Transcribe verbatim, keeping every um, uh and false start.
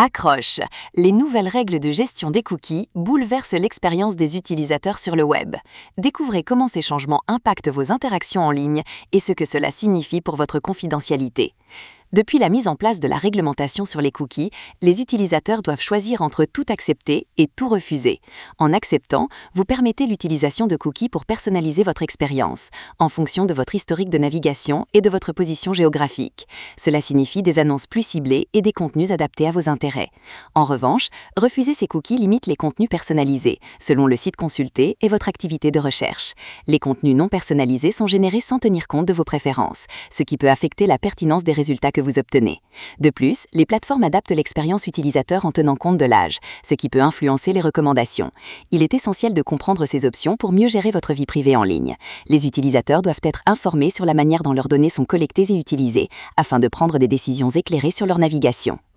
Accroche! Les nouvelles règles de gestion des cookies bouleversent l'expérience des utilisateurs sur le web. Découvrez comment ces changements impactent vos interactions en ligne et ce que cela signifie pour votre confidentialité. Depuis la mise en place de la réglementation sur les cookies, les utilisateurs doivent choisir entre tout accepter et tout refuser. En acceptant, vous permettez l'utilisation de cookies pour personnaliser votre expérience, en fonction de votre historique de navigation et de votre position géographique. Cela signifie des annonces plus ciblées et des contenus adaptés à vos intérêts. En revanche, refuser ces cookies limite les contenus personnalisés, selon le site consulté et votre activité de recherche. Les contenus non personnalisés sont générés sans tenir compte de vos préférences, ce qui peut affecter la pertinence des résultats que vous obtenez. De plus, les plateformes adaptent l'expérience utilisateur en tenant compte de l'âge, ce qui peut influencer les recommandations. Il est essentiel de comprendre ces options pour mieux gérer votre vie privée en ligne. Les utilisateurs doivent être informés sur la manière dont leurs données sont collectées et utilisées, afin de prendre des décisions éclairées sur leur navigation.